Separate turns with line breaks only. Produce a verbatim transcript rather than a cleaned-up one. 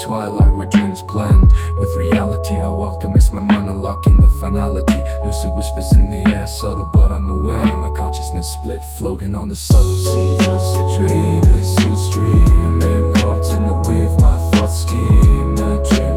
twilight where dreams blend with reality. I walk to miss my monologue in the finality. Lucid whispers in the air, subtle but I'm aware. My consciousness split, floating on the subtle sea. Lucid dream, lucid stream, caught in the wave, my thoughts scheme. The dream